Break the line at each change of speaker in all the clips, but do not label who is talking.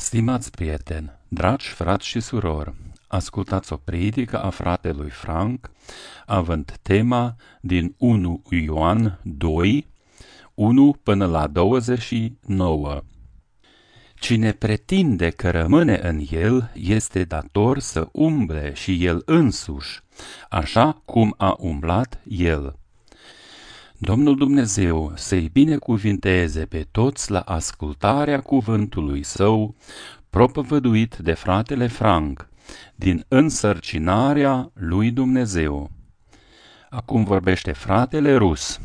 Stimați prieteni, dragi frați și surori, ascultați o predică a fratelui Frank, având tema din 1 Ioan 2, 1 până la 29. Cine pretinde că rămâne în el este dator să umble și el însuși, așa cum a umblat el. Domnul Dumnezeu să-i binecuvinteze pe toți la ascultarea cuvântului său, propovăduit de fratele Frank, din însărcinarea lui Dumnezeu. Acum vorbește fratele Rus.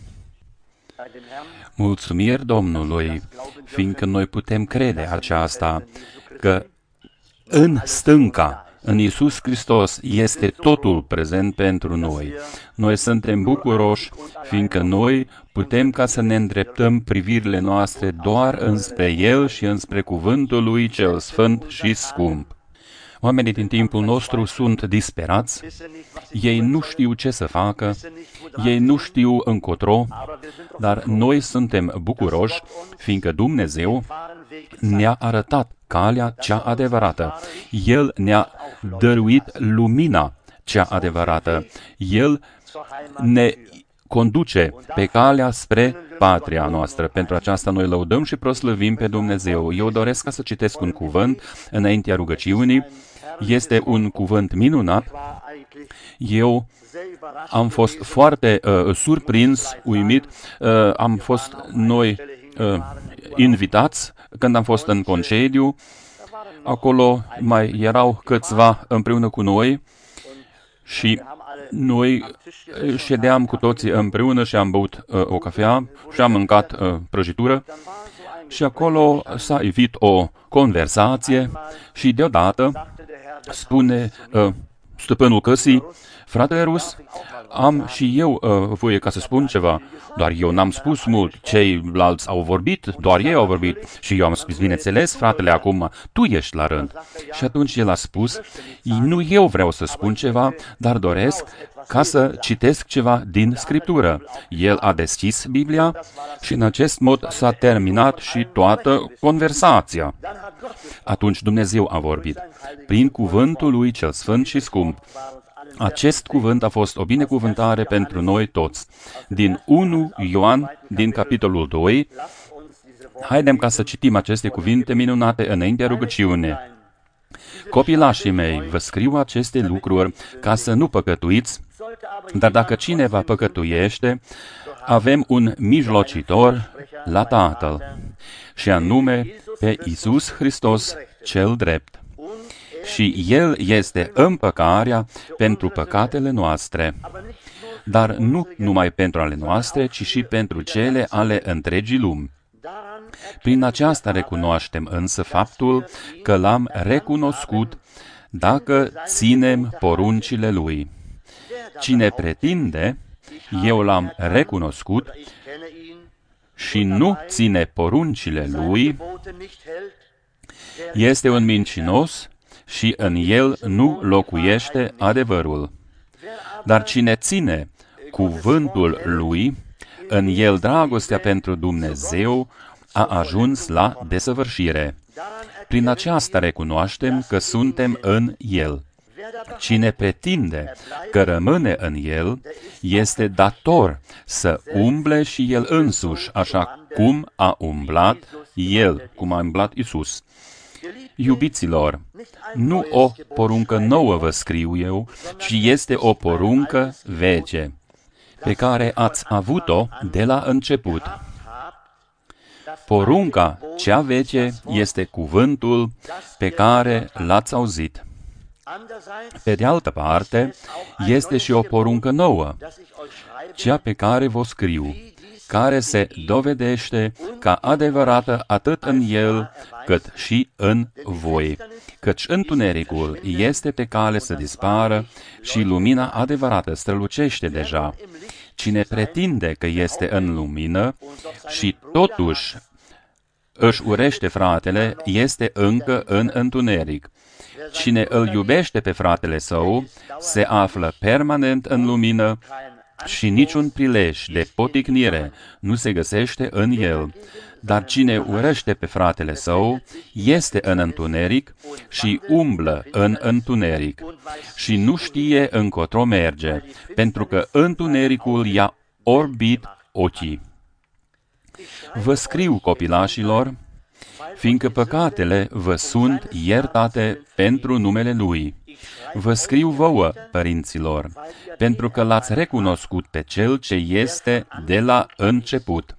Mulțumiri Domnului, fiindcă noi putem crede aceasta, că în stânca, în Iisus Hristos, este totul prezent pentru noi. Noi suntem bucuroși, fiindcă noi putem ca să ne îndreptăm privirile noastre doar înspre El și înspre cuvântul Lui cel sfânt și scump. Oamenii din timpul nostru sunt disperați, ei nu știu ce să facă, ei nu știu încotro, dar noi suntem bucuroși, fiindcă Dumnezeu ne-a arătat calea cea adevărată. El ne-a dăruit lumina cea adevărată. El ne conduce pe calea spre patria noastră. Pentru aceasta noi lăudăm și proslăvim pe Dumnezeu. Eu doresc ca să citesc un cuvânt înaintea rugăciunii. Este un cuvânt minunat. Eu am fost foarte surprins, uimit. Am fost noi invitați când am fost în concediu. Acolo mai erau câțiva împreună cu noi și noi ședeam cu toții împreună și am băut o cafea și am mâncat prăjitură și acolo s-a evit o conversație și deodată spune stăpânul căsii: fratele Rus, am și eu voie ca să spun ceva, doar eu n-am spus mult, ceilalți au vorbit, doar ei au vorbit. Și eu am spus: bineînțeles, fratele, acum tu ești la rând. Și atunci el a spus: nu eu vreau să spun ceva, dar doresc ca să citesc ceva din Scriptură. El a deschis Biblia și în acest mod s-a terminat și toată conversația. Atunci Dumnezeu a vorbit prin cuvântul Lui cel sfânt și scump. Acest cuvânt a fost o binecuvântare pentru noi toți. Din 1 Ioan, din capitolul 2, haidem ca să citim aceste cuvinte minunate înaintea rugăciune. Copilașii mei, vă scriu aceste lucruri ca să nu păcătuiți, dar dacă cineva păcătuiește, avem un mijlocitor la Tatăl, și anume pe Iisus Hristos cel drept. Și El este împăcarea pentru păcatele noastre, dar nu numai pentru ale noastre, ci și pentru cele ale întregii lumi. Prin aceasta recunoaștem însă faptul că L-am recunoscut dacă ținem poruncile Lui. Cine pretinde, eu L-am recunoscut și nu ține poruncile Lui, este un mincinos și în el nu locuiește adevărul. Dar cine ține cuvântul Lui, în el dragostea pentru Dumnezeu a ajuns la desăvârșire. Prin aceasta recunoaștem că suntem în El. Cine pretinde că rămâne în El, este dator să umble și El însuși, așa cum a umblat El, cum a umblat Iisus. Iubiților, nu o poruncă nouă vă scriu eu, ci este o poruncă vece, pe care ați avut-o de la început. Porunca cea veche este cuvântul pe care l-ați auzit. Pe de altă parte, este și o poruncă nouă, cea pe care vă scriu, care se dovedește ca adevărată atât în el, cât și în voi. Căci întunericul este pe cale să dispară și lumina adevărată strălucește deja. Cine pretinde că este în lumină și totuși își urește fratele, este încă în întuneric. Cine îl iubește pe fratele său, se află permanent în lumină și niciun prilej de poticnire nu se găsește în el. Dar cine urăște pe fratele său este în întuneric și umblă în întuneric și nu știe încotro merge, pentru că întunericul i-a orbit ochii. Vă scriu, copilașilor, fiindcă păcatele vă sunt iertate pentru numele Lui. Vă scriu vouă, părinților, pentru că l-ați recunoscut pe Cel ce este de la început.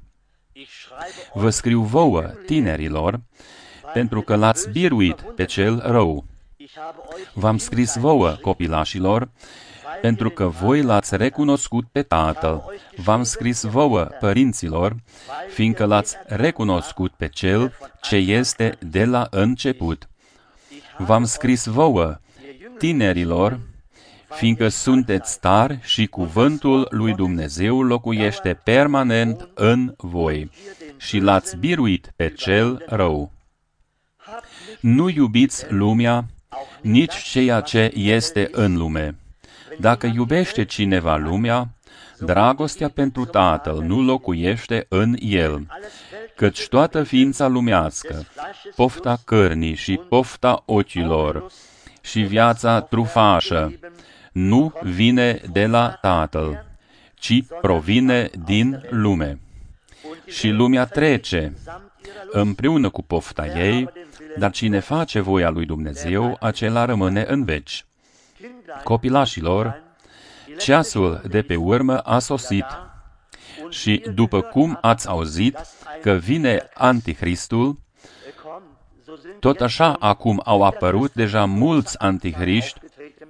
Vă scriu vouă, tinerilor, pentru că l-ați biruit pe cel rău. V-am scris vouă, copilașilor, pentru că voi l-ați recunoscut pe Tatăl. V-am scris vouă, părinților, fiindcă l-ați recunoscut pe Cel ce este de la început. V-am scris vouă, tinerilor, fiindcă sunteți tari și cuvântul lui Dumnezeu locuiește permanent în voi și l-ați biruit pe cel rău. Nu iubiți lumea, nici ceea ce este în lume. Dacă iubește cineva lumea, dragostea pentru Tatăl nu locuiește în el, căci toată ființa lumească, pofta cărnii și pofta ochilor și viața trufașă, nu vine de la Tatăl, ci provine din lume. Și lumea trece împreună cu pofta ei, dar cine face voia lui Dumnezeu, acela rămâne în veci. Copilașilor, ceasul de pe urmă a sosit și după cum ați auzit că vine Antichristul, tot așa acum au apărut deja mulți antihriști.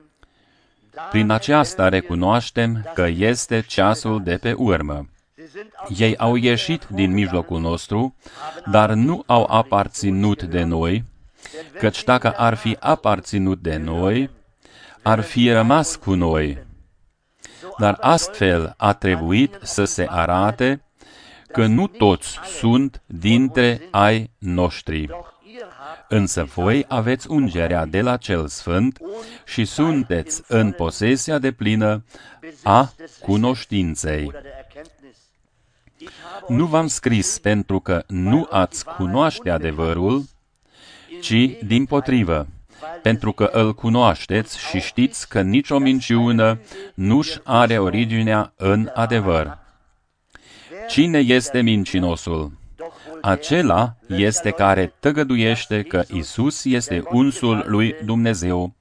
Prin aceasta recunoaștem că este ceasul de pe urmă. Ei au ieșit din mijlocul nostru, dar nu au aparținut de noi, căci dacă ar fi aparținut de noi, ar fi rămas cu noi. Dar astfel a trebuit să se arate că nu toți sunt dintre ai noștri. Însă voi aveți ungerea de la Cel Sfânt și sunteți în posesia deplină a cunoștinței. Nu v-am scris pentru că nu ați cunoaște adevărul, ci dimpotrivă, pentru că îl cunoașteți și știți că nicio minciună nu-și are originea în adevăr. Cine este mincinosul? Acela este care tăgăduiește că Isus este unsul lui Dumnezeu.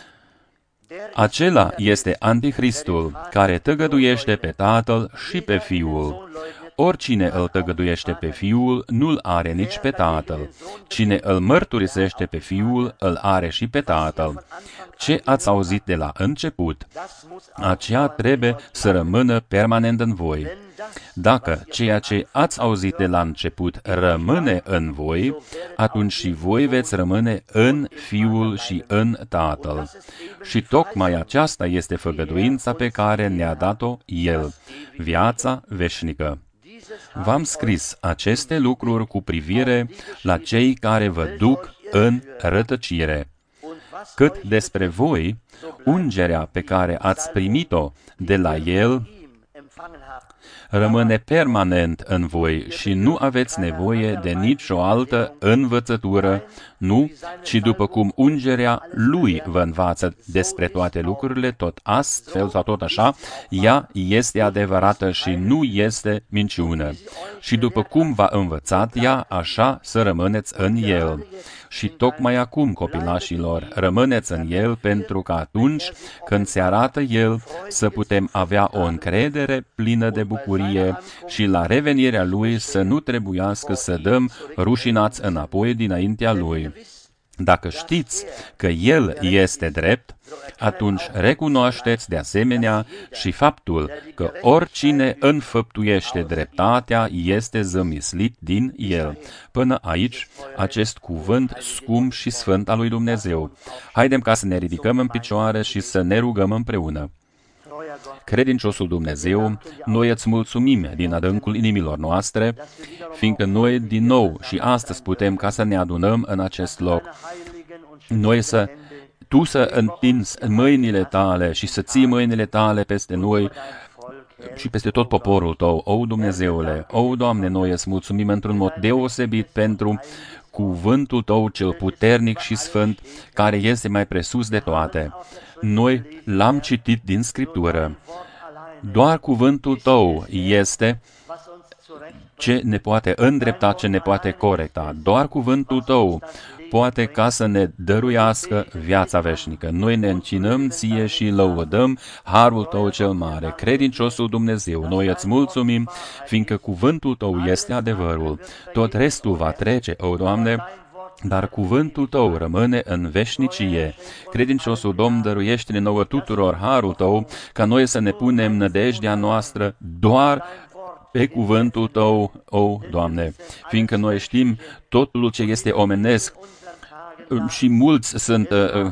Acela este Antichristul, care tăgăduiește pe Tatăl și pe Fiul. Oricine îl tăgăduiește pe Fiul, nu-l are nici pe Tatăl. Cine îl mărturisește pe Fiul, îl are și pe Tatăl. Ce ați auzit de la început, aceea trebuie să rămână permanent în voi. Dacă ceea ce ați auzit de la început rămâne în voi, atunci și voi veți rămâne în Fiul și în Tatăl. Și tocmai aceasta este făgăduința pe care ne-a dat-o El, viața veșnică. V-am scris aceste lucruri cu privire la cei care vă duc în rătăcire. Cât despre voi, ungerea pe care ați primit-o de la El rămâne permanent în voi și nu aveți nevoie de nicio altă învățătură, nu, ci după cum ungerea Lui vă învață despre toate lucrurile, tot astfel sau tot așa, ea este adevărată și nu este minciună. Și după cum v-a învățat ea, așa să rămâneți în El. Și tocmai acum, copilașilor, rămâneți în El, pentru că atunci când se arată El, să putem avea o încredere plină de bucurie și la revenirea Lui să nu trebuiască să dăm rușinați înapoi dinaintea Lui. Dacă știți că El este drept, atunci recunoașteți de asemenea și faptul că oricine înfăptuiește dreptatea este zămislit din El. Până aici, acest cuvânt scump și sfânt al lui Dumnezeu. Haidem ca să ne ridicăm în picioare și să ne rugăm împreună. Credinciosul Dumnezeu, noi îți mulțumim din adâncul inimilor noastre, fiindcă noi din nou și astăzi putem ca să ne adunăm în acest loc. Tu să întinzi mâinile tale și să ții mâinile tale peste noi, și peste tot poporul Tău, o Dumnezeule, o Doamne, noi îți mulțumim într-un mod deosebit pentru cuvântul Tău cel puternic și sfânt, care este mai presus de toate. Noi l-am citit din Scriptură. Doar cuvântul Tău este ce ne poate îndrepta, ce ne poate corecta. Doar cuvântul Tău poate ca să ne dăruiască viața veșnică. Noi ne încinăm Ție și lăudăm harul Tău cel mare. Credinciosul Dumnezeu, noi îți mulțumim, fiindcă cuvântul Tău este adevărul. Tot restul va trece, o Doamne, dar cuvântul Tău rămâne în veșnicie. Credinciosul Domn, dăruiește-ne nouă tuturor harul Tău, ca noi să ne punem nădejdea noastră doar pe cuvântul Tău, o Doamne, fiindcă noi știm totul ce este omenesc și mulți sunt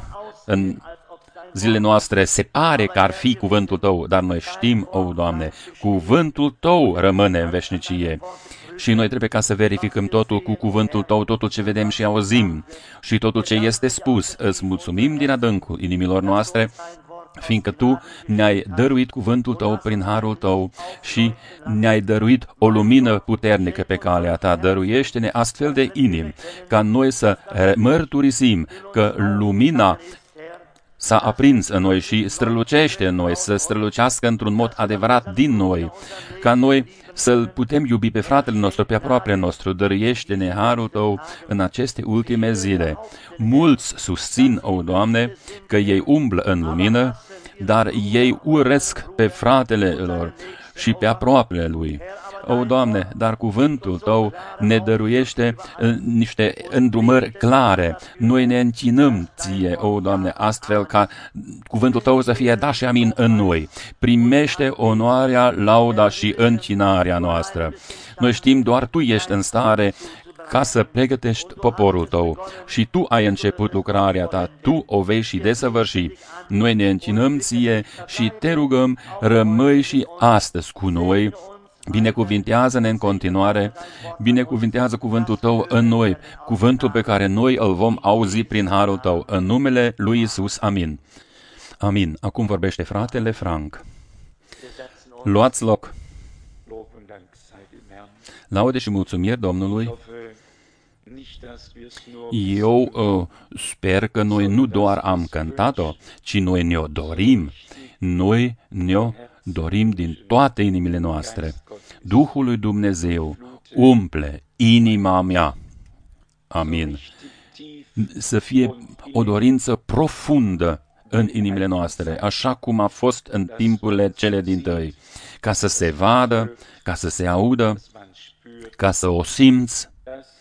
în zilele noastre, se pare că ar fi cuvântul Tău, dar noi știm, o Doamne, cuvântul Tău rămâne în veșnicie. Și noi trebuie ca să verificăm totul cu cuvântul Tău, totul ce vedem și auzim și totul ce este spus. Îți mulțumim din adâncul inimilor noastre, fiindcă Tu ne-ai dăruit cuvântul Tău prin harul Tău și ne-ai dăruit o lumină puternică pe calea Ta. Dăruiește-ne astfel de inimi, ca noi să mărturisim că lumina s-a aprins în noi și strălucește în noi, să strălucească într-un mod adevărat din noi, ca noi să-L putem iubi pe fratele nostru, pe aproapele nostru. Dăruiește-ne harul Tău în aceste ultime zile. Mulți susțin, o Doamne, că ei umblă în lumină, dar ei urăsc pe fratele lor și pe aproapele lui. O, Doamne, dar cuvântul Tău ne dăruiește niște îndrumări clare. Noi ne închinăm Ție, o, Doamne, astfel ca cuvântul Tău să fie da și amin în noi. Primește onoarea, lauda și închinarea noastră. Noi știm, doar Tu ești în stare ca să pregătești poporul Tău și Tu ai început lucrarea Ta, Tu o vei și desăvârși. Noi ne închinăm Ție și Te rugăm, rămâi și astăzi cu noi. Binecuvintează-ne în continuare, binecuvintează cuvântul Tău în noi, cuvântul pe care noi îl vom auzi prin harul Tău, în numele lui Iisus. Amin. Amin. Acum vorbește fratele Frank. Luați loc. Laude și mulțumiri Domnului. Eu sper că noi nu doar am cântat-o, ci noi ne-o dorim. Noi ne-o dorim din toate inimile noastre. Duhul lui Dumnezeu umple inima mea. Amin. Să fie o dorință profundă în inimile noastre, așa cum a fost în timpurile cele dintâi, ca să se vadă, ca să se audă, ca să o simți,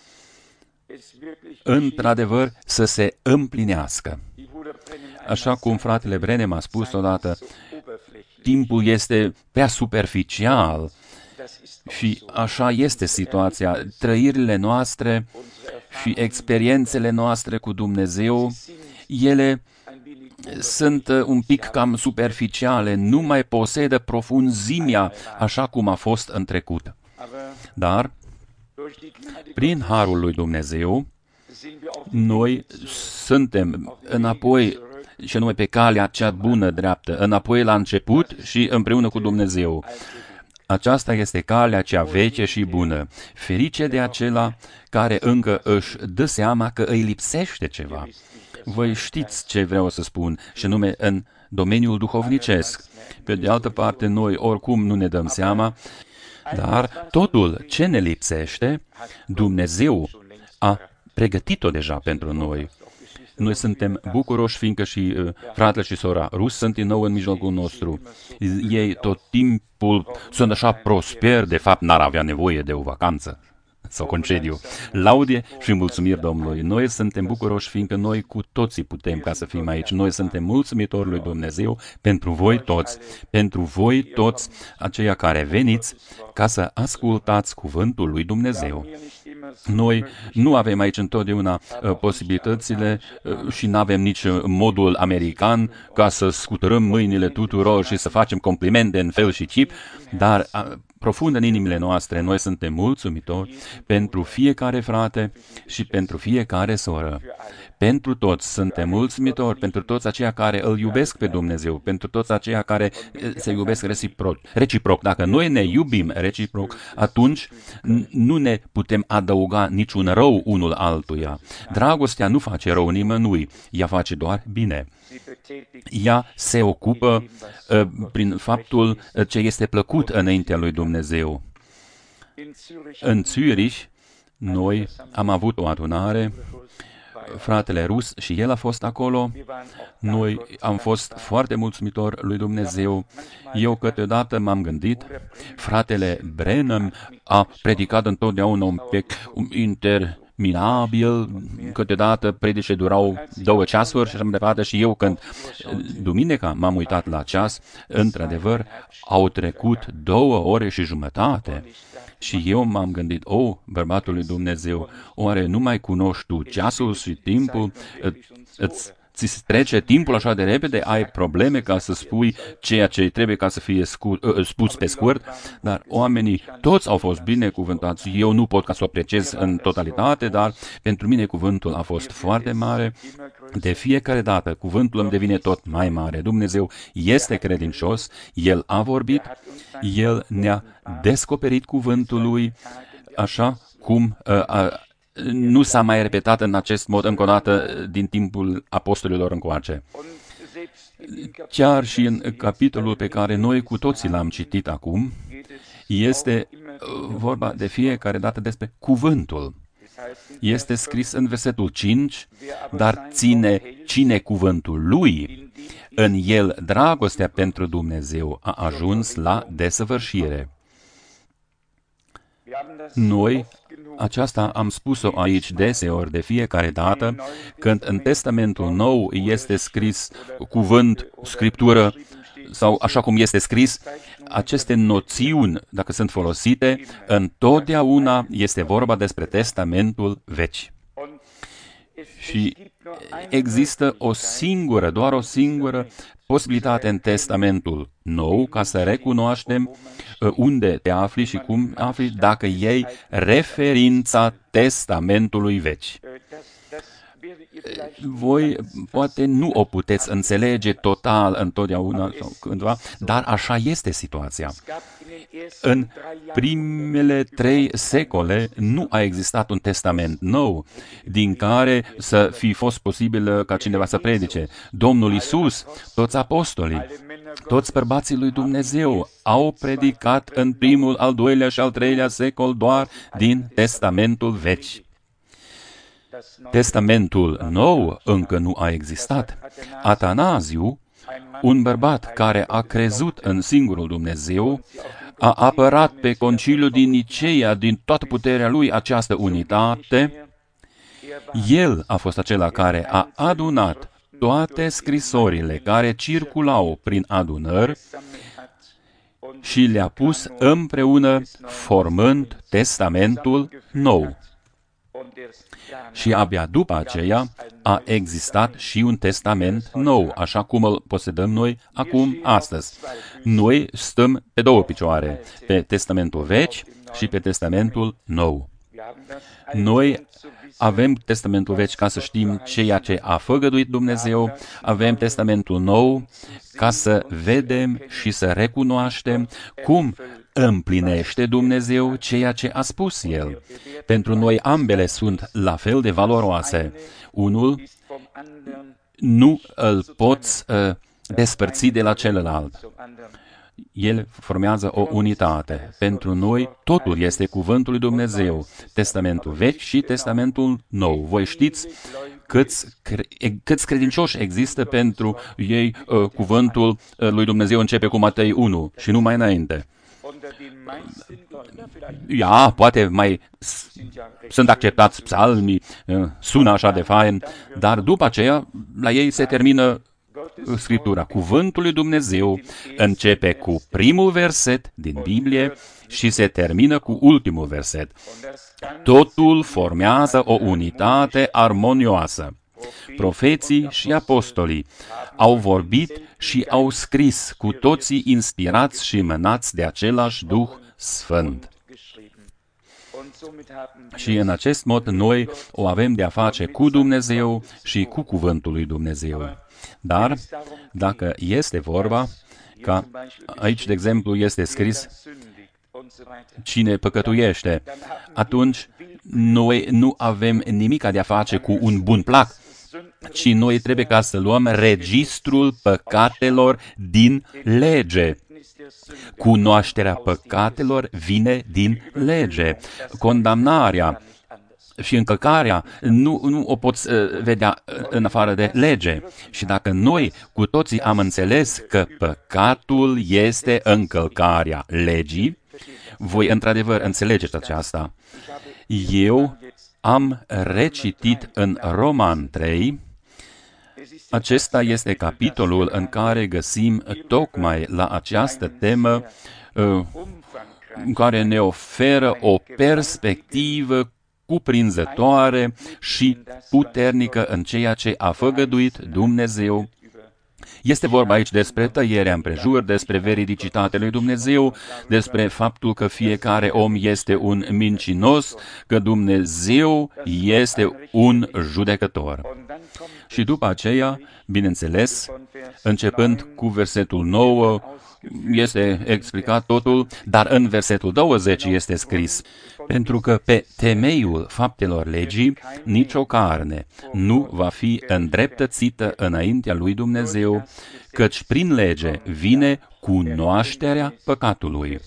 într-adevăr să se împlinească. Așa cum fratele Brenem a spus odată, timpul este prea superficial și așa este situația. Trăirile noastre și experiențele noastre cu Dumnezeu, ele sunt un pic cam superficiale, nu mai posedă profunzimea așa cum a fost în trecut. Dar, prin harul lui Dumnezeu, noi suntem înapoi, și anume pe calea cea bună, dreaptă, înapoi la început și împreună cu Dumnezeu. Aceasta este calea cea veche și bună. Ferice de acela care încă își dă seama că îi lipsește ceva. Voi știți ce vreau să spun, și anume în domeniul duhovnicesc. Pe de altă parte, noi oricum nu ne dăm seama, dar totul ce ne lipsește, Dumnezeu a pregătit-o deja pentru noi. Noi suntem bucuroși, fiindcă și fratele și sora Rus sunt din nou în mijlocul nostru. Ei tot timpul sunt așa prosperi, de fapt n-ar avea nevoie de o vacanță sau concediu. Laude și mulțumiri Domnului. Noi suntem bucuroși, fiindcă noi cu toții putem ca să fim aici. Noi suntem mulțumitori lui Dumnezeu pentru voi toți aceia care veniți ca să ascultați cuvântul lui Dumnezeu. Noi nu avem aici întotdeauna posibilitățile și nu avem nici modul american ca să scuturăm mâinile tuturor și să facem complimente în fel și chip, dar profund în inimile noastre, noi suntem mulțumitori pentru fiecare frate și pentru fiecare soră. Pentru toți suntem mulțumitori, pentru toți aceia care îl iubesc pe Dumnezeu, pentru toți aceia care se iubesc reciproc. Dacă noi ne iubim reciproc, atunci nu ne putem adăuga niciun rău unul altuia. Dragostea nu face rău nimănui, ea face doar bine. Ea se ocupă prin faptul ce este plăcut înaintea lui Dumnezeu. În Zürich, noi am avut o adunare, fratele Rus și el a fost acolo. Noi am fost foarte mulțumitori lui Dumnezeu. Eu câteodată m-am gândit, fratele Branham a predicat întotdeauna un pic interminabil, câteodată predice durau 2 ceasuri și așa mai departe, și eu când duminica m-am uitat la ceas, într-adevăr au trecut 2 ore și jumătate. Și eu m-am gândit, bărbatul lui Dumnezeu, oare nu mai cunoști tu ceasul și timpul? Ți trece timpul așa de repede, ai probleme ca să spui ceea ce trebuie ca să fie spus pe scurt, dar oamenii toți au fost binecuvântați. Eu nu pot ca să o apreciez în totalitate, dar pentru mine cuvântul a fost foarte mare. De fiecare dată cuvântul îmi devine tot mai mare. Dumnezeu este credincios, El a vorbit, El ne-a descoperit cuvântul Lui, așa cum nu s-a mai repetat în acest mod încă o dată din timpul apostolilor încoace. Chiar și în capitolul pe care noi cu toții l-am citit acum, este vorba de fiecare dată despre cuvântul. Este scris în versetul 5, dar cine cuvântul lui, în el dragostea pentru Dumnezeu a ajuns la desăvârșire. Noi, aceasta am spus-o aici deseori, de fiecare dată, când în Testamentul Nou este scris cuvânt, scriptură, sau așa cum este scris, aceste noțiuni, dacă sunt folosite, întotdeauna este vorba despre Testamentul Vechi. Și există doar o singură posibilitate în Testamentul Nou ca să recunoaștem unde te afli și cum afli, dacă iei referința Testamentului Vechi. Voi poate nu o puteți înțelege total întotdeauna sau cândva, dar așa este situația. În primele 3 secole nu a existat un testament nou din care să fi fost posibil ca cineva să predice. Domnul Iisus, toți apostolii, toți bărbații lui Dumnezeu au predicat în primul, al 2-lea și al 3-lea secol doar din Testamentul Vechi. Testamentul Nou încă nu a existat. Atanaziu, un bărbat care a crezut în singurul Dumnezeu, a apărat pe conciliul din Niceea, din toată puterea lui, această unitate. El a fost acela care a adunat toate scrisorile care circulau prin adunări și le-a pus împreună, formând Testamentul Nou. Și abia după aceea a existat și un testament nou, așa cum îl posedăm noi acum, astăzi. Noi stăm pe 2 picioare, pe Testamentul Vechi și pe Testamentul Nou. Noi avem Testamentul Vechi ca să știm ceea ce a făgăduit Dumnezeu, avem Testamentul Nou ca să vedem și să recunoaștem cum împlinește Dumnezeu ceea ce a spus El. Pentru noi ambele sunt la fel de valoroase. Unul nu îl poți despărți de la celălalt. Ele formează o unitate. Pentru noi, totul este cuvântul lui Dumnezeu, Testamentul Vechi și Testamentul Nou. Voi știți câți credincioși există pentru ei, cuvântul lui Dumnezeu începe cu Matei 1 și nu mai înainte. Poate mai sunt acceptați psalmii, sună așa de fain, dar după aceea la ei se termină Scriptura. Cuvântul lui Dumnezeu începe cu primul verset din Biblie și se termină cu ultimul verset. Totul formează o unitate armonioasă. Profeții și apostolii au vorbit și au scris, cu toții inspirați și mânați de același Duh sfânt. Și în acest mod noi o avem de a face cu Dumnezeu și cu cuvântul lui Dumnezeu. Dar, dacă este vorba, ca aici, de exemplu, este scris cine păcătuiește, atunci noi nu avem nimic de a face cu un bun plac, ci noi trebuie ca să luăm registrul păcatelor din lege. Cunoașterea păcatelor vine din lege. Condamnarea și încălcarea nu o poți vedea în afară de lege. Și dacă noi cu toții am înțeles că păcatul este încălcarea legii, voi într-adevăr înțelegeți aceasta. Eu am recitit în Roman 3, acesta este capitolul în care găsim tocmai la această temă care ne oferă o perspectivă cuprinzătoare și puternică în ceea ce a făgăduit Dumnezeu. Este vorba aici despre tăierea împrejur, despre veridicitatea lui Dumnezeu, despre faptul că fiecare om este un mincinos, că Dumnezeu este un judecător. Și după aceea, bineînțeles, începând cu versetul 9, este explicat totul, dar în versetul 20 este scris: pentru că pe temeiul faptelor legii, nicio carne nu va fi îndreptățită înaintea lui Dumnezeu, căci prin lege vine cunoașterea păcatului.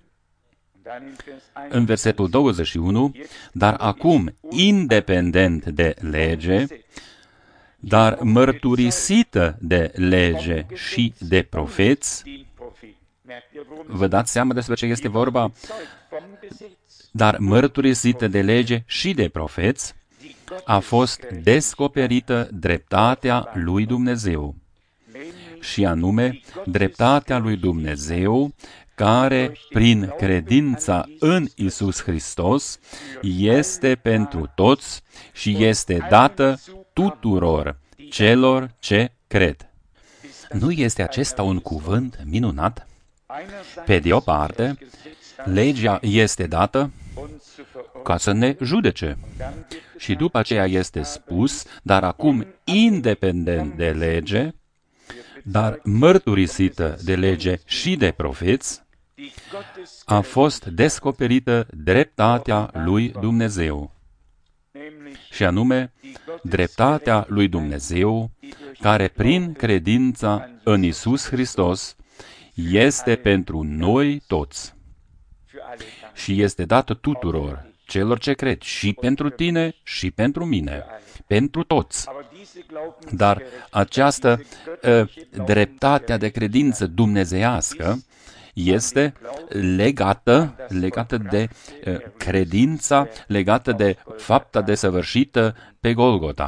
În versetul 21, dar acum, independent de lege, dar mărturisită de lege și de profeți, vă dați seama despre ce este vorba? Dar mărturisită de lege și de profeți, a fost descoperită dreptatea lui Dumnezeu, și anume dreptatea lui Dumnezeu, care, prin credința în Iisus Hristos, este pentru toți și este dată tuturor celor ce cred. Nu este acesta un cuvânt minunat? Pe de o parte, legea este dată ca să ne judece. Și după aceea este spus, dar acum, independent de lege, dar mărturisită de lege și de profeți, a fost descoperită dreptatea lui Dumnezeu. Și anume, dreptatea lui Dumnezeu, care prin credința în Iisus Hristos este pentru noi toți și este dată tuturor celor ce cred, și pentru tine și pentru mine, pentru toți. Dar această dreptatea de credință dumnezeiască este legată de credința, legată de fapta desăvârșită pe Golgota.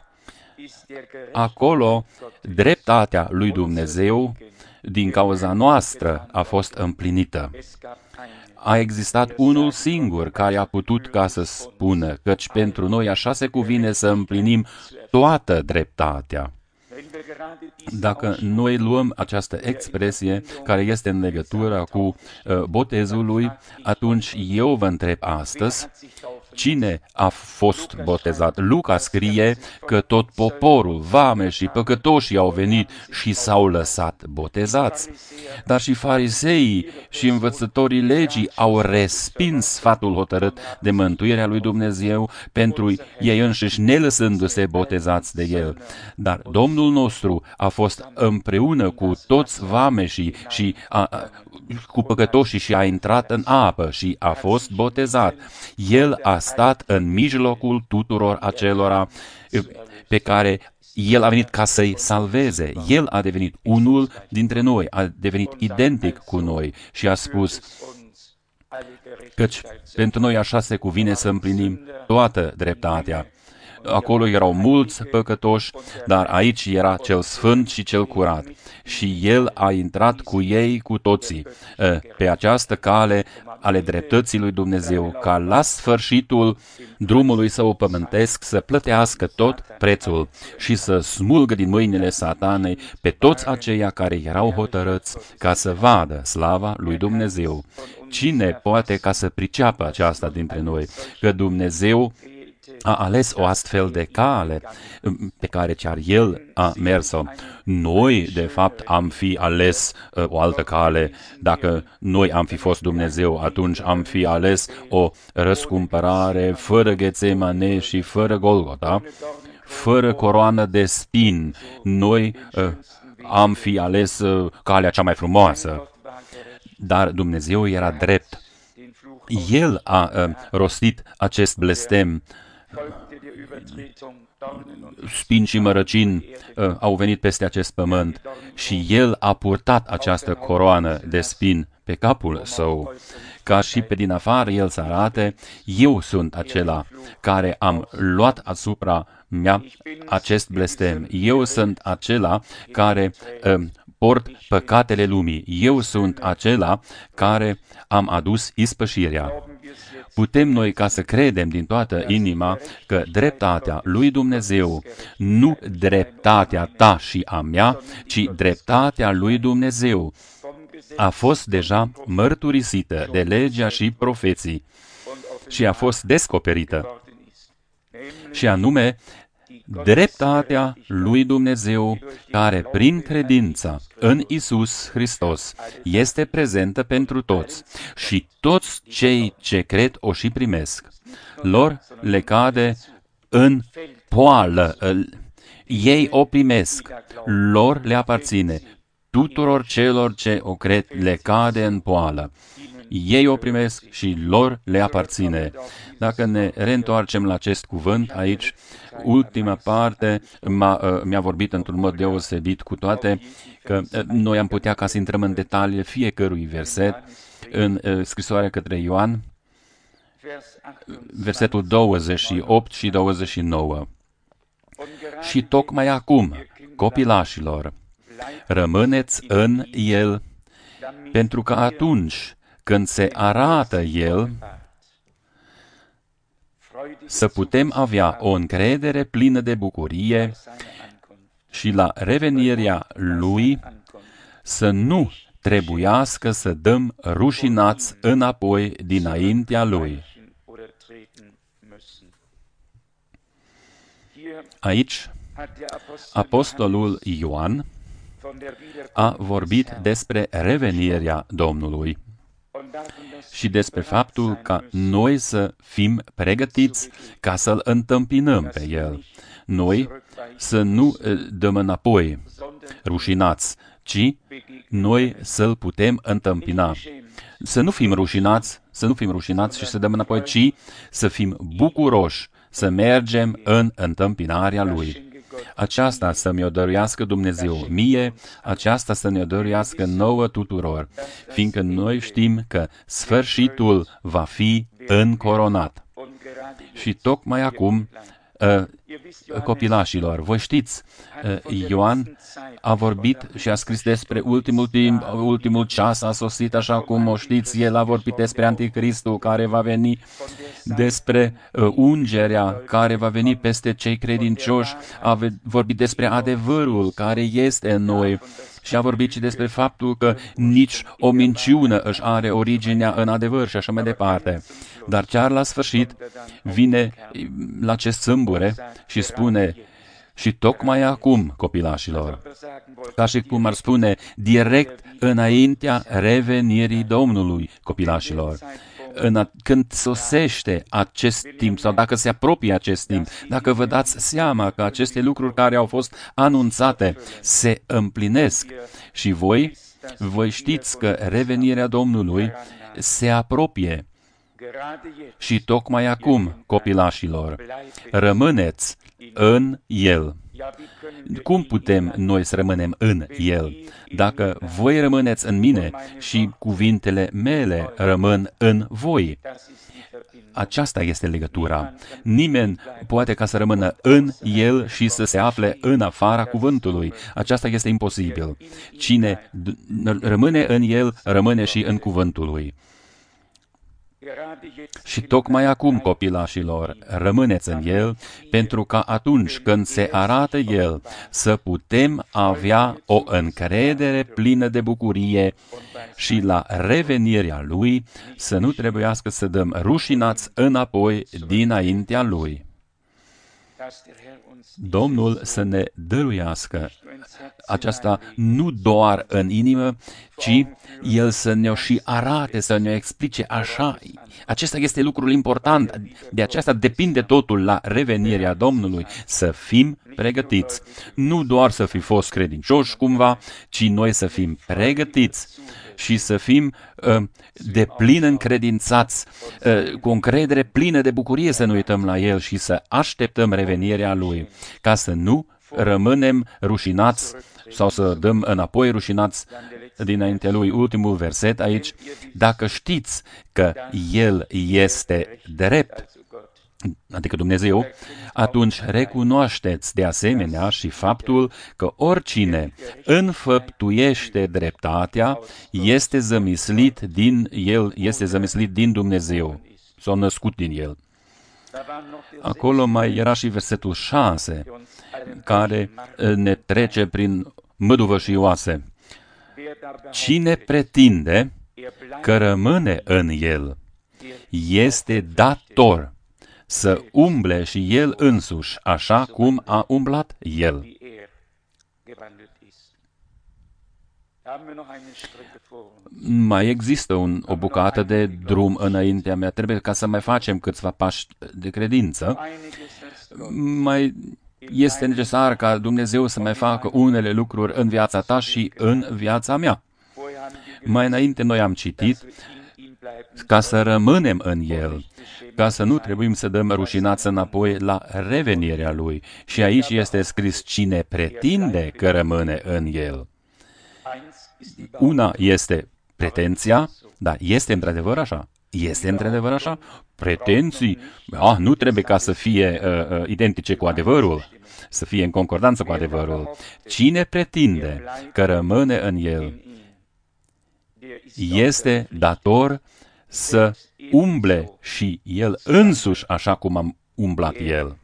Acolo, dreptatea lui Dumnezeu, din cauza noastră, a fost împlinită. A existat unul singur care a putut ca să spună, căci pentru noi așa se cuvine să împlinim toată dreptatea. Dacă noi luăm această expresie care este în legătură cu botezul lui, atunci eu vă întreb astăzi, cine a fost botezat? Luca scrie că tot poporul, vame și păcătoșii au venit și s-au lăsat botezați. Dar și fariseii și învățătorii legii au respins sfatul hotărât de mântuirea lui Dumnezeu pentru ei înșiși, nelăsându-se botezați de el. Dar Domnul nostru a fost împreună cu toți vameșii și cu păcătoșii și a intrat în apă și a fost botezat. El a stat în mijlocul tuturor acelora pe care El a venit ca să-i salveze. El a devenit unul dintre noi, a devenit identic cu noi și a spus, căci pentru noi așa se cuvine să împlinim toată dreptatea. acolo erau mulți păcătoși, dar aici era cel sfânt și cel curat. Și el a intrat cu ei, cu toții, pe această cale ale dreptății lui Dumnezeu, ca la sfârșitul drumului său pământesc să plătească tot prețul și să smulgă din mâinile satanei pe toți aceia care erau hotărâți ca să vadă slava lui Dumnezeu. Cine poate ca să priceapă aceasta dintre noi? Că Dumnezeu a ales o astfel de cale pe care chiar El a mers-o. Noi, de fapt, am fi ales o altă cale. Dacă noi am fi fost Dumnezeu, atunci am fi ales o răscumpărare fără Ghetsemane și fără Golgota, fără coroană de spini. Noi am fi ales calea cea mai frumoasă. Dar Dumnezeu era drept. El a rostit acest blestem. Spini și mărăcini au venit peste acest pământ și El a purtat această coroană de spini pe capul său, ca și pe din afară El să arate, eu sunt acela care am luat asupra mea acest blestem. Eu sunt acela care port păcatele lumii. Eu sunt acela care am adus ispășirea. Putem noi ca să credem din toată inima că dreptatea lui Dumnezeu, nu dreptatea ta și a mea, ci dreptatea lui Dumnezeu, a fost deja mărturisită de legea și profeții și a fost descoperită. Și anume, dreptatea lui Dumnezeu, care prin credința în Isus Hristos este prezentă pentru toți și toți cei ce cred o și primesc. Lor le cade în poală, ei o primesc, lor le aparține. Tuturor celor ce o cred le cade în poală. Ei o primesc și lor le aparține. Dacă ne reîntoarcem la acest cuvânt aici, ultima parte mi-a vorbit într-un mod deosebit, cu toate că noi am putea ca să intrăm în detaliile fiecărui verset în scrisoarea către Ioan, versetul 28 și 29. Și tocmai acum, copilașilor, rămâneți în El, pentru că atunci când se arată El, să putem avea o încredere plină de bucurie și la revenirea Lui să nu trebuiască să dăm rușinați înapoi dinaintea Lui. Aici, apostolul Ioan a vorbit despre revenirea Domnului și despre faptul ca noi să fim pregătiți ca să-L întâmpinăm pe El. Noi să nu dăm înapoi rușinați, ci noi să-L putem întâmpina. Să nu fim rușinați și să dăm înapoi, ci să fim bucuroși, să mergem în întâmpinarea Lui. Aceasta să mi-o dăruiască Dumnezeu mie, aceasta să ne-o dăruiască nouă tuturor, fiindcă noi știm că sfârșitul va fi încoronat. Și tocmai acum, copilașilor, voi știți, Ioan a vorbit și a scris despre ultimul timp, ultimul ceas a sosit, așa cum o știți, el a vorbit despre Anticristul care va veni, despre ungerea care va veni peste cei credincioși, a vorbit despre adevărul care este în noi și a vorbit și despre faptul că nici o minciună își are originea în adevăr și așa mai departe. Dar chiar la sfârșit vine la acest sâmbure și spune, și tocmai acum, copilașilor, ca și cum ar spune, direct înaintea revenirii Domnului, copilașilor, când sosește acest timp sau dacă se apropie acest timp, dacă vă dați seama că aceste lucruri care au fost anunțate se împlinesc și voi știți că revenirea Domnului se apropie. Și tocmai acum, copilașilor, rămâneți în El. Cum putem noi să rămânem în El? Dacă voi rămâneți în mine și cuvintele mele rămân în voi. Aceasta este legătura. Nimeni poate ca să rămână în El și să se afle în afara cuvântului. Aceasta este imposibil. Cine rămâne în El, rămâne și în cuvântul lui. Și tocmai acum, copilașilor, rămâneți în El, pentru ca atunci când se arată El, să putem avea o încredere plină de bucurie și la revenirea Lui să nu trebuiască să dăm rușinați înapoi dinaintea Lui. Domnul să ne dăruiască aceasta nu doar în inimă, ci El să ne-o și arate, să ne explice așa. Acesta este lucrul important. De aceasta depinde totul la revenirea Domnului. Să fim pregătiți. Nu doar să fi fost credincioși cumva, ci noi să fim pregătiți și să fim de plin încredințați, cu o încredere plină de bucurie să nu uităm la El și să așteptăm revenirea Lui, ca să nu rămânem rușinați sau să dăm înapoi rușinați dinaintea Lui. Ultimul verset aici, dacă știți că El este drept, adică Dumnezeu, atunci recunoașteți de asemenea și faptul că oricine înfăptuiește dreptatea este zămislit din El, este zămislit din Dumnezeu, s-a născut din El. Acolo mai era și versetul 6, care ne trece prin măduvă și oase. Cine pretinde că rămâne în El, este dator să umble și El însuși, așa cum a umblat El. Mai există o bucată de drum înaintea mea. Trebuie ca să mai facem câțiva pași de credință. Mai este necesar ca Dumnezeu să mai facă unele lucruri în viața ta și în viața mea. Mai înainte noi am citit ca să rămânem în El, ca să nu trebuim să dăm rușinați înapoi la revenirea Lui. Și aici este scris cine pretinde că rămâne în El. Una este pretenția, dar este într-adevăr așa? Este într-adevăr așa? Pretenții nu trebuie ca să fie identice cu adevărul, să fie în concordanță cu adevărul. Cine pretinde că rămâne în El, este dator să umble și El însuși așa cum a umblat El.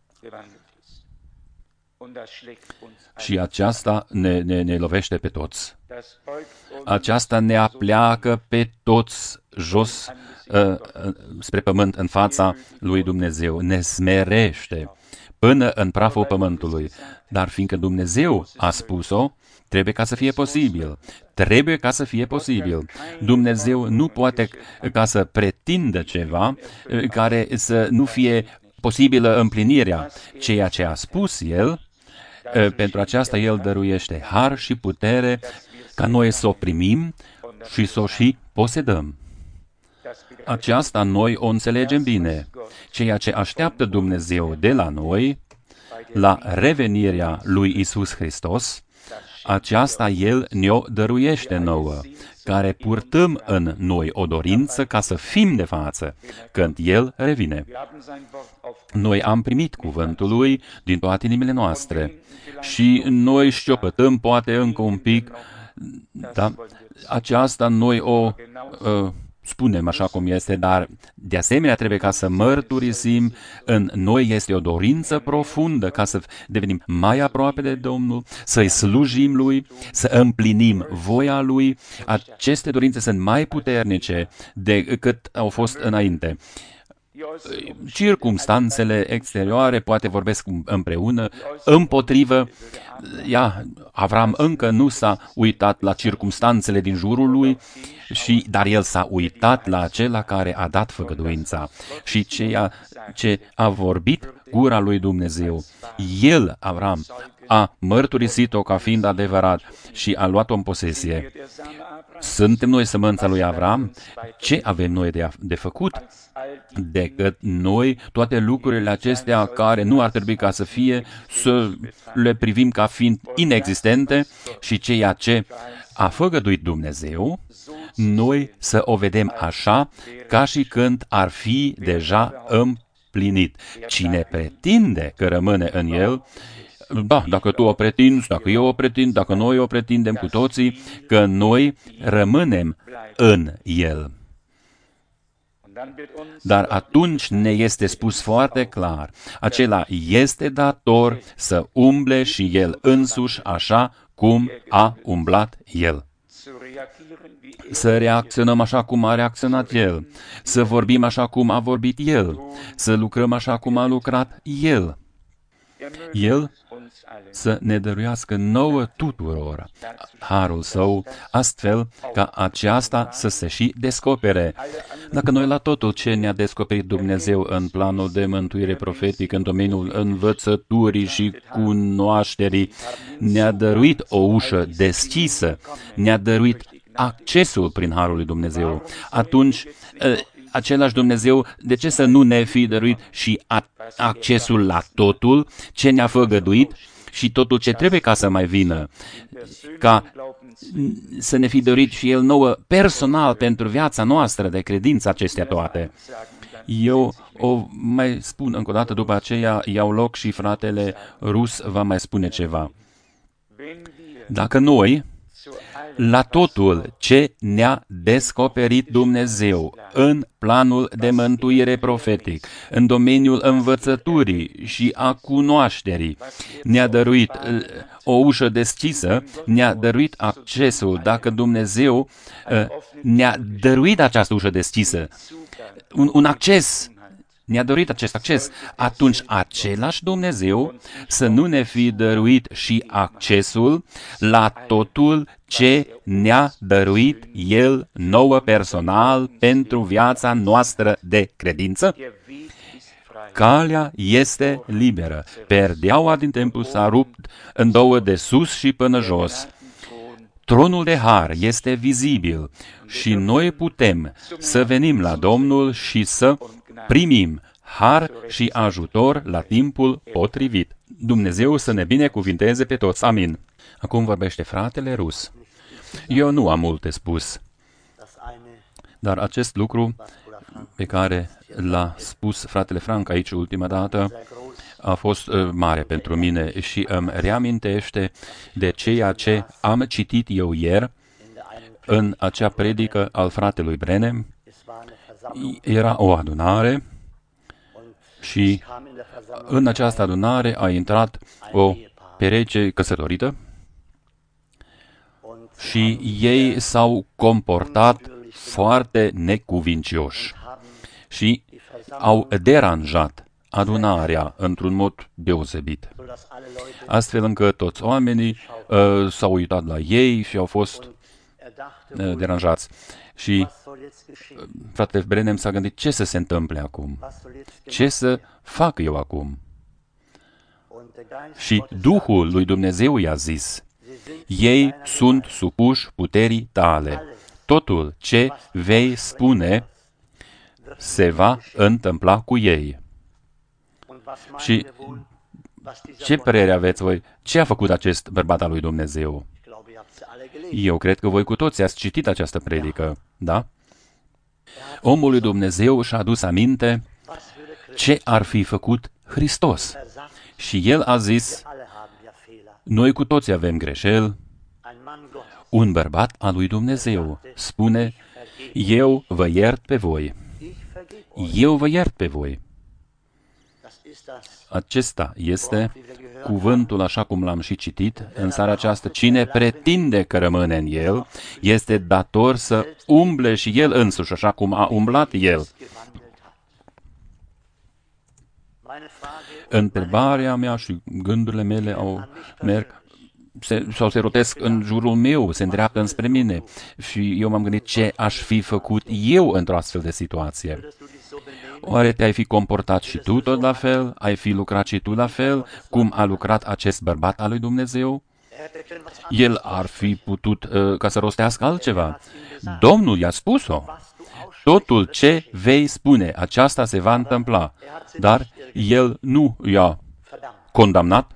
Și aceasta ne lovește pe toți. Aceasta ne apleacă pe toți jos spre pământ în fața lui Dumnezeu. Ne smerește până în praful pământului. Dar fiindcă Dumnezeu a spus-o, trebuie ca să fie posibil. Trebuie ca să fie posibil. Dumnezeu nu poate ca să pretindă ceva care să nu fie posibilă împlinirea. Ceea ce a spus El, pentru aceasta El dăruiește har și putere ca noi să o primim și să o și posedăm. Aceasta noi o înțelegem bine. Ceea ce așteaptă Dumnezeu de la noi, la revenirea lui Iisus Hristos, aceasta El ne-o dăruiește nouă, care purtăm în noi o dorință ca să fim de față când El revine. Noi am primit cuvântul Lui din toate inimile noastre și noi șchiopătăm poate încă un pic, da? Aceasta noi o spunem așa cum este, dar de asemenea trebuie ca să mărturisim, în noi este o dorință profundă ca să devenim mai aproape de Domnul, să-i slujim Lui, să împlinim voia Lui. Aceste dorințe sunt mai puternice decât au fost înainte. Circumstanțele exterioare poate vorbesc împreună, împotrivă. Avram încă nu s-a uitat la circumstanțele din jurul lui, dar el s-a uitat la acela care a dat făgăduința. Și ceea ce a vorbit gura lui Dumnezeu. El, Avram, a mărturisit-o ca fiind adevărat și a luat-o în posesie. Suntem noi sămânța lui Avram? Ce avem noi de făcut? Decât noi toate lucrurile acestea care nu ar trebui ca să fie, să le privim ca fiind inexistente și ceea ce a făgăduit Dumnezeu, noi să o vedem așa ca și când ar fi deja împlinit. Cine pretinde că rămâne în el, da, dacă tu o pretinzi, dacă eu o pretind, dacă noi o pretindem cu toții, că noi rămânem în el. Dar atunci ne este spus foarte clar, acela este dator să umble și el însuși așa cum a umblat el. Să reacționăm așa cum a reacționat el, să vorbim așa cum a vorbit el, să lucrăm așa cum a lucrat el. El să ne dăruiască nouă tuturor harul său, astfel ca aceasta să se și descopere. Dacă noi la totul ce ne-a descoperit Dumnezeu în planul de mântuire profetic, în domeniul învățăturii și cunoașterii, ne-a dăruit o ușă deschisă, ne-a dăruit accesul prin harul lui Dumnezeu, atunci același Dumnezeu, de ce să nu ne fi dăruit și accesul la totul ce ne-a făgăduit și totul ce trebuie ca să mai vină, ca să ne fi dăruit și El nouă personal pentru viața noastră de credință acestea toate. Eu o mai spun încă o dată, după aceea iau loc și fratele Rus va mai spune ceva. Dacă noi, la totul ce ne-a descoperit Dumnezeu în planul de mântuire profetic, în domeniul învățăturii și a cunoașterii, ne-a dăruit o ușă deschisă, ne-a dăruit accesul, dacă Dumnezeu ne-a dăruit această ușă deschisă, un acces, ne-a dorit acest acces, atunci același Dumnezeu să nu ne fi dăruit și accesul la totul ce ne-a dăruit El nouă personal pentru viața noastră de credință? Calea este liberă. Perdeaua din templu s-a rupt în două de sus și până jos. Tronul de har este vizibil și noi putem să venim la Domnul și să primim har și ajutor la timpul potrivit. Dumnezeu să ne binecuvinteze pe toți. Amin. Acum vorbește fratele Rus. Eu nu am multe spus, dar acest lucru pe care l-a spus fratele Frank aici ultima dată a fost mare pentru mine și îmi reamintește de ceea ce am citit eu ieri în acea predică al fratelui Brenem. Era o adunare și în această adunare a intrat o pereche căsătorită și ei s-au comportat foarte necuvincioși și au deranjat adunarea într-un mod deosebit, astfel încât toți oamenii s-au uitat la ei și au fost deranjați. Și fratele Brenem s-a gândit, ce să se întâmple acum? Ce să fac eu acum? Și Duhul lui Dumnezeu i-a zis, ei sunt supuși puterii tale. Totul ce vei spune se va întâmpla cu ei. Și ce părere aveți voi? Ce a făcut acest bărbat al lui Dumnezeu? Eu cred că voi cu toți ați citit această predică, da? Omul lui Dumnezeu și-a adus aminte ce ar fi făcut Hristos. Și el a zis, noi cu toți avem greșeli. Un bărbat al lui Dumnezeu spune, eu vă iert pe voi. Eu vă iert pe voi. Acesta este cuvântul așa cum l-am și citit în seara aceasta. Cine pretinde că rămâne în el, este dator să umble și el însuși, așa cum a umblat el. Întrebarea mea și gândurile mele merg se rotesc în jurul meu, se îndreaptă înspre mine. Și eu m-am gândit ce aș fi făcut eu într-o astfel de situație. Oare te-ai fi comportat și tu tot la fel? Ai fi lucrat și tu la fel? Cum a lucrat acest bărbat al lui Dumnezeu? El ar fi putut ca să rostească altceva. Domnul i-a spus-o. Totul ce vei spune, aceasta se va întâmpla. Dar el nu i-a condamnat,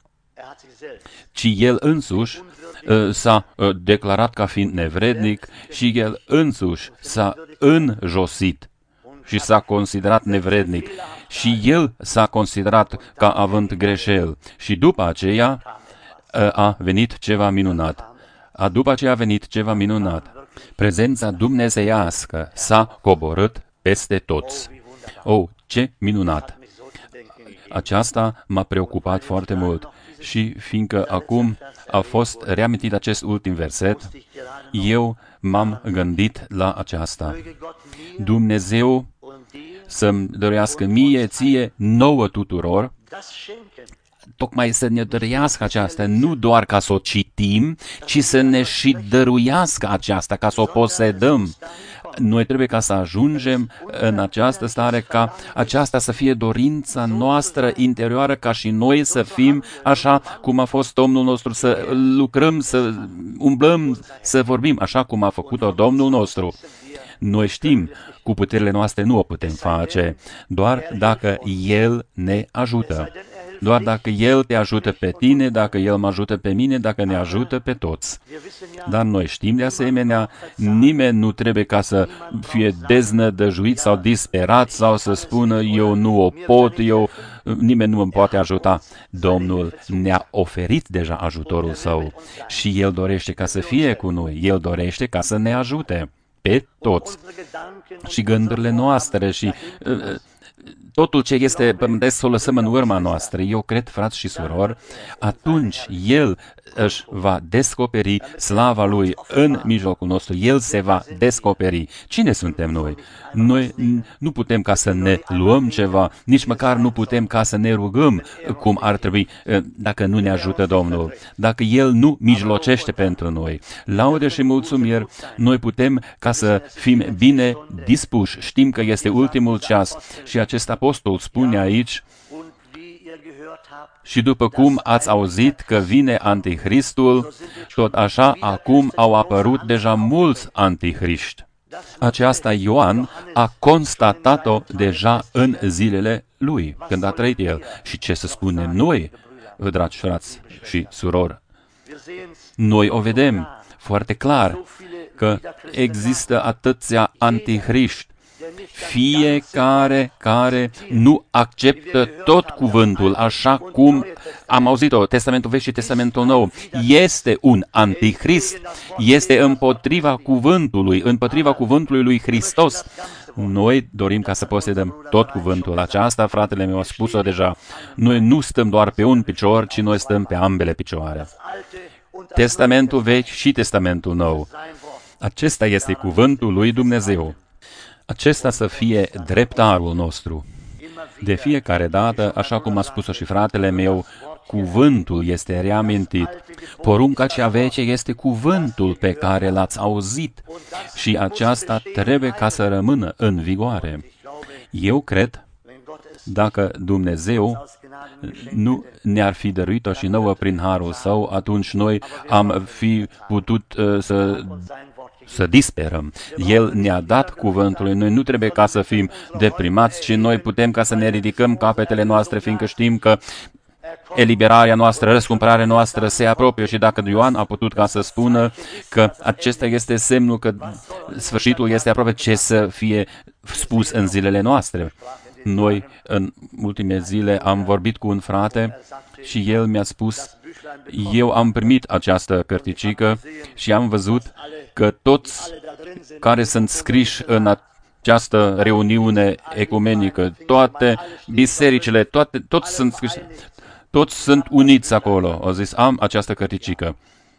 ci el însuși s-a declarat ca fiind nevrednic și el însuși s-a înjosit și s-a considerat nevrednic și el s-a considerat ca având greșel. Și după aceea a venit ceva minunat. Prezența dumnezeiască s-a coborât peste toți. Oh, ce minunat! Aceasta m-a preocupat foarte mult și fiindcă acum a fost reamintit acest ultim verset, eu m-am gândit la aceasta. Dumnezeu să-mi dăruiască mie, ție, nouă tuturor, tocmai să ne dăruiască aceasta, nu doar ca să o citim, ci să ne și dăruiască aceasta, ca să o posedăm. Noi trebuie ca să ajungem în această stare, ca aceasta să fie dorința noastră interioară, ca și noi să fim așa cum a fost Domnul nostru, să lucrăm, să umblăm, să vorbim așa cum a făcut-o Domnul nostru. Noi știm, cu puterile noastre nu o putem face, doar dacă El ne ajută. Doar dacă El te ajută pe tine, dacă El mă ajută pe mine, dacă ne ajută pe toți. Dar noi știm de asemenea, nimeni nu trebuie ca să fie deznădăjuit sau disperat sau să spună eu nu o pot, nimeni nu îmi poate ajuta. Domnul ne-a oferit deja ajutorul Său și El dorește ca să fie cu noi, El dorește ca să ne ajute pe toți. Și gândurile noastre și totul ce este pământesc să o lăsăm în urma noastră. Eu cred, frați și surori, atunci El își va descoperi slava Lui în mijlocul nostru. El se va descoperi. Cine suntem noi? Noi nu putem ca să ne luăm ceva, nici măcar nu putem ca să ne rugăm cum ar trebui, dacă nu ne ajută Domnul, dacă El nu mijlocește pentru noi. Laude și mulțumiri, noi putem ca să fim bine dispuși. Știm că este ultimul ceas și acest apostol spune aici, și după cum ați auzit că vine Antichristul, tot așa acum au apărut deja mulți antihriști. Aceasta Ioan a constatat-o deja în zilele lui, când a trăit el. Și ce să spunem noi, dragi frați și surori? Noi o vedem foarte clar că există atâția antihriști, fiecare care nu acceptă tot cuvântul, așa cum am auzit-o, Testamentul Vechi și Testamentul Nou, este un antichrist, este împotriva cuvântului lui Hristos. Noi dorim ca să posedăm tot cuvântul. Aceasta, fratele meu, a spus-o deja. Noi nu stăm doar pe un picior, ci noi stăm pe ambele picioare. Testamentul Vechi și Testamentul Nou. Acesta este cuvântul lui Dumnezeu. Acesta să fie dreptarul nostru. De fiecare dată, așa cum a spus-o și fratele meu, cuvântul este reamintit. Porunca cea veche este cuvântul pe care l-ați auzit și aceasta trebuie ca să rămână în vigoare. Eu cred, dacă Dumnezeu nu ne-ar fi dăruit-o și nouă prin harul Său, atunci noi am fi putut să disperăm. El ne-a dat cuvântul. Noi nu trebuie ca să fim deprimați, ci noi putem ca să ne ridicăm capetele noastre, fiindcă știm că eliberarea noastră, răscumpărarea noastră se apropie și dacă Ioan a putut ca să spună că acesta este semnul că sfârșitul este aproape, ce să fie spus în zilele noastre. Noi, în ultime zile, am vorbit cu un frate și el mi-a spus, eu am primit această cărticică și am văzut că toți care sunt scriși în această reuniune ecumenică, toate bisericile, toți sunt scriși, toți sunt uniți acolo. Au zis, am această cărticică.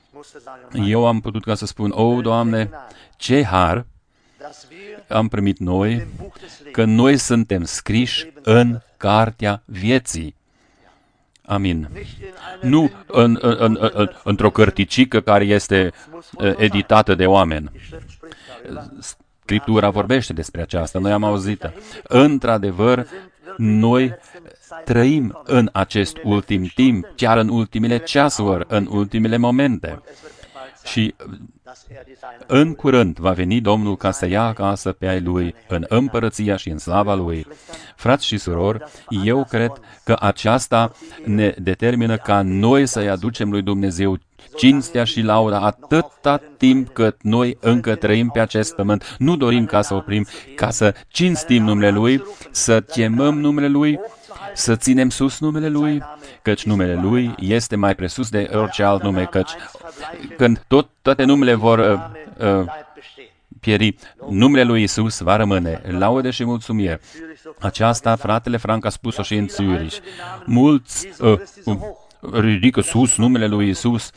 Eu am putut ca să spun, o, Doamne, ce har am primit noi, că noi suntem scriși în cartea vieții. Amin. Nu într-o cărticică care este editată de oameni. Scriptura vorbește despre aceasta, noi am auzit-o. Într-adevăr, noi trăim în acest ultim timp, chiar în ultimele ceasuri, în ultimele momente. Și în curând va veni Domnul ca să ia acasă pe ai Lui în împărăția și în slava Lui. Frați și surori, eu cred că aceasta ne determină ca noi să-i aducem lui Dumnezeu cinstea și lauda atâta timp cât noi încă trăim pe acest pământ. Nu dorim ca să oprim, ca să cinstim numele Lui, să chemăm numele Lui, să ținem sus numele Lui, căci numele Lui este mai presus de orice alt nume, căci când toate numele vor pieri, numele Lui Iisus va rămâne. Laude și mulțumire. Aceasta, fratele Frank a spus-o și în Zürich. Mulți ridică sus numele Lui Iisus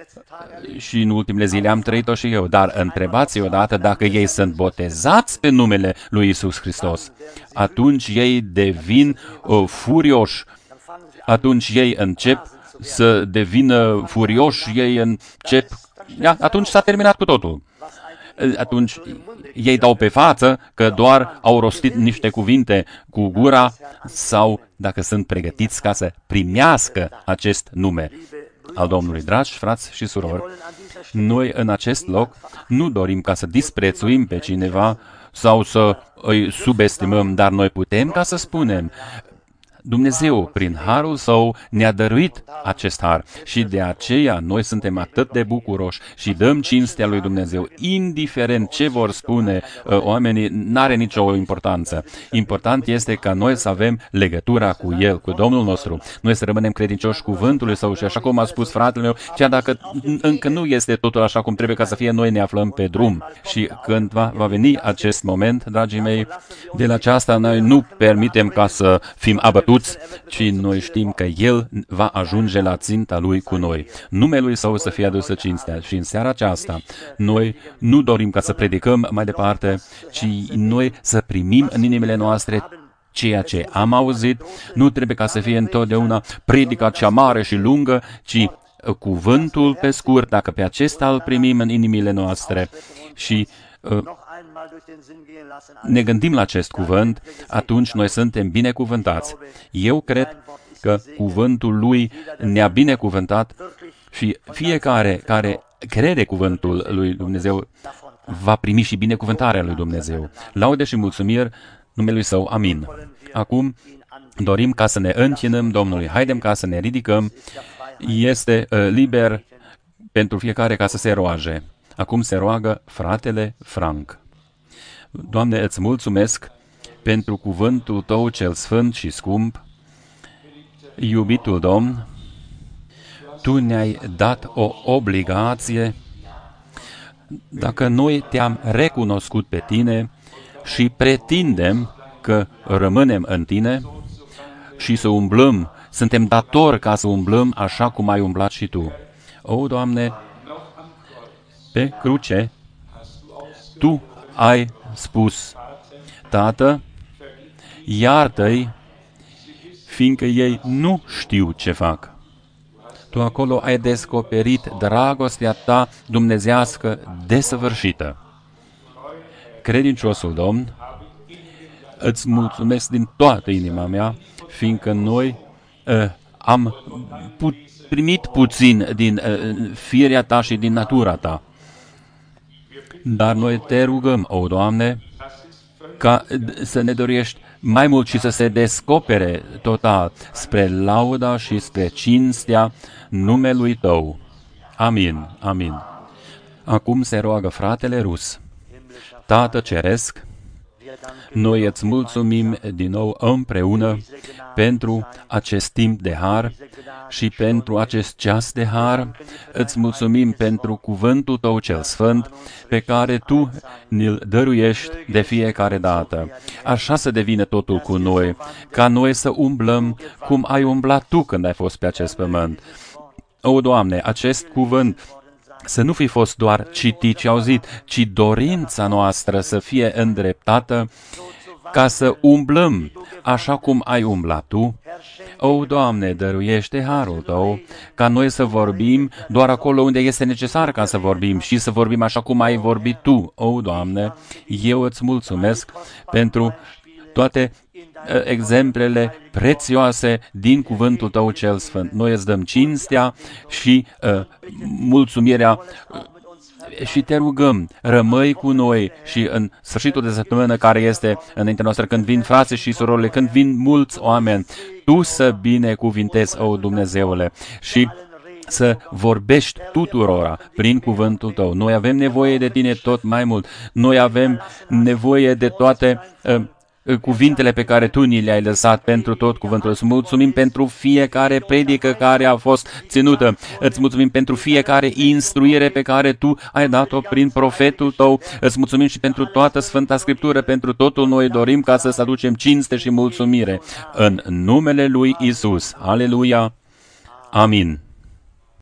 și în ultimele zile am trăit-o și eu, dar întrebați-i odată dacă ei sunt botezați pe numele lui Iisus Hristos. Atunci ei devin furioși, atunci ei încep să devină furioși, ei încep, atunci s-a terminat cu totul. Atunci ei dau pe față că doar au rostit niște cuvinte cu gura sau dacă sunt pregătiți ca să primească acest nume al Domnului. Dragi frați și surori, noi în acest loc nu dorim ca să disprețuim pe cineva sau să îi subestimăm, dar noi putem ca să spunem: Dumnezeu, prin harul Său, ne-a dăruit acest har și de aceea noi suntem atât de bucuroși și dăm cinstea lui Dumnezeu. Indiferent ce vor spune oamenii, n-are nicio importanță. Important este ca noi să avem legătura cu El, cu Domnul nostru. Noi să rămânem credincioși cuvântului Său și așa cum a spus fratele meu, chiar dacă încă nu este totul așa cum trebuie ca să fie, noi ne aflăm pe drum. Și când va veni acest moment, dragii mei, de la aceasta noi nu permitem ca să fim abătuți, ci noi știm că El va ajunge la ținta Lui cu noi. Numele Lui Său să fie adusă cinstea. Și în seara aceasta, noi nu dorim ca să predicăm mai departe, ci noi să primim în inimile noastre ceea ce am auzit. Nu trebuie ca să fie întotdeauna predica cea mare și lungă, ci cuvântul pe scurt, dacă pe acesta îl primim în inimile noastre și ne gândim la acest cuvânt, atunci noi suntem binecuvântați. Eu cred că cuvântul Lui ne-a binecuvântat și fiecare care crede cuvântul lui Dumnezeu va primi și binecuvântarea lui Dumnezeu. Laude și mulțumiri numelui Său. Amin. Acum dorim ca să ne închinăm Domnului. Haidem ca să ne ridicăm. Este liber pentru fiecare ca să se roage. Acum se roagă fratele Frank. Doamne, îți mulțumesc pentru cuvântul Tău cel sfânt și scump. Iubitul Domn, Tu ne-ai dat o obligație. Dacă noi Te-am recunoscut pe Tine și pretindem că rămânem în Tine și să umblăm, suntem datori ca să umblăm așa cum ai umblat și Tu. O, Doamne, pe cruce, Tu ai spus: Tată, iartă-i, fiindcă ei nu știu ce fac. Tu acolo ai descoperit dragostea Ta dumnezească desăvârșită. Credinciosul Domn, îți mulțumesc din toată inima mea, fiindcă noi am primit puțin din firea Ta și din natura Ta. Dar noi Te rugăm, o Doamne, ca să ne dorești mai mult și să se descopere total spre lauda și spre cinstea numelui Tău. Amin, amin. Acum se roagă fratele Rus. Tată Ceresc, noi îți mulțumim din nou împreună pentru acest timp de har și pentru acest ceas de har. Îți mulțumim pentru cuvântul Tău cel sfânt pe care Tu ne-l dăruiești de fiecare dată. Așa să devină totul cu noi, ca noi să umblăm cum ai umblat Tu când ai fost pe acest pământ. O, Doamne, acest cuvânt să nu fi fost doar citit și auzit, ci dorința noastră să fie îndreptată ca să umblăm așa cum ai umblat Tu. O, Doamne, dăruiește harul Tău ca noi să vorbim doar acolo unde este necesar ca să vorbim și să vorbim așa cum ai vorbit Tu. O, Doamne, eu îți mulțumesc pentru toate exemplele prețioase din cuvântul Tău cel Sfânt. Noi îți dăm cinstea și mulțumirea și te rugăm, rămâi cu noi și în sfârșitul de săptămână care este înaintea noastră, când vin frații și surorile, când vin mulți oameni, Tu să binecuvintezi, o Dumnezeule, și să vorbești tuturora prin cuvântul Tău. Noi avem nevoie de Tine tot mai mult. Noi avem nevoie de toate cuvintele pe care Tu ni le-ai lăsat pentru tot cuvântul. Îți mulțumim pentru fiecare predică care a fost ținută. Îți mulțumim pentru fiecare instruire pe care Tu ai dat-o prin profetul Tău. Îți mulțumim și pentru toată Sfânta Scriptură. Pentru totul noi dorim ca să aducem cinste și mulțumire. În numele lui Isus. Aleluia. Amin.